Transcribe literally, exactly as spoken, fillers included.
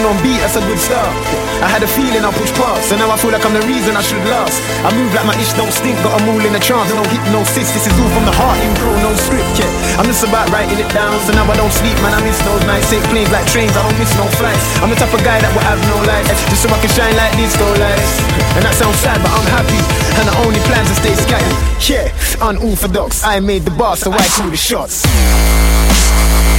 on beat, that's a good start. I had a feeling I'll push past, and now I feel like I'm the reason I should last. I move like my ish don't stink, got them all in a trance. No hypnosis, this is all from the heart, intro, no script, yeah. I'm just about writing it down, so now I don't sleep, man, I miss those nights. Take planes like trains, I don't miss no flights. I'm the type of guy that will have no lights, just so I can shine like these go lights. And that sounds sad, but I'm happy, and the only plan's to stay scattered. Yeah, unorthodox, I made the bar, so I call the shots.